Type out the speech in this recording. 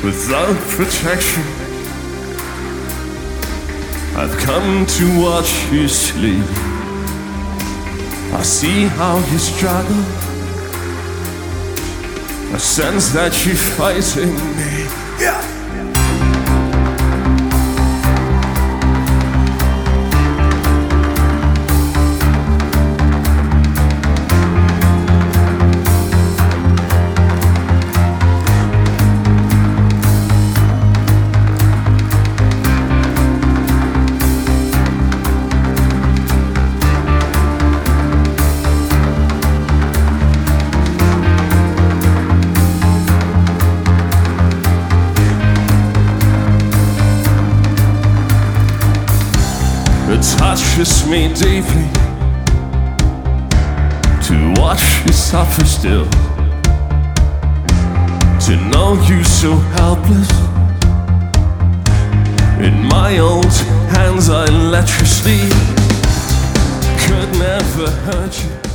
without protection. I've come to watch you sleep. I see how you struggle. I sense that you're fighting me. Yeah. It touches me deeply to watch you suffer still, to know you so helpless. In my old hands I let you sleep. Could never hurt you.